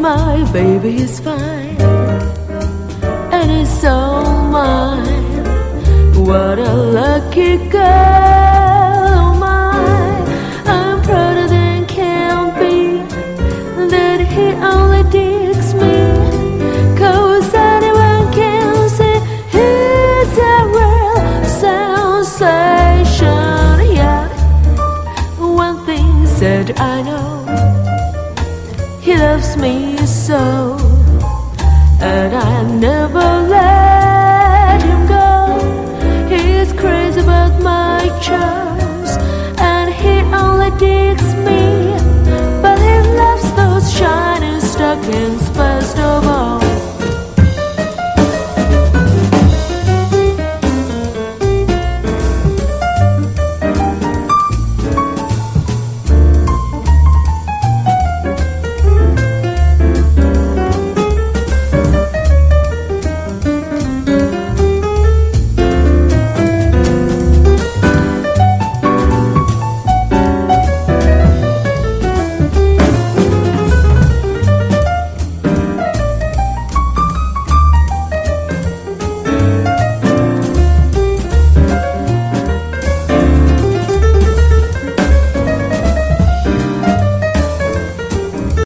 my baby is fine, and it's all mine. What a lucky girl am I. I'm prouder than can be that he only digs me, 'cause anyone can say he's a real sensation. Yeah, one thing that I know, he loves me so, and I never let him go. He's crazy about my child.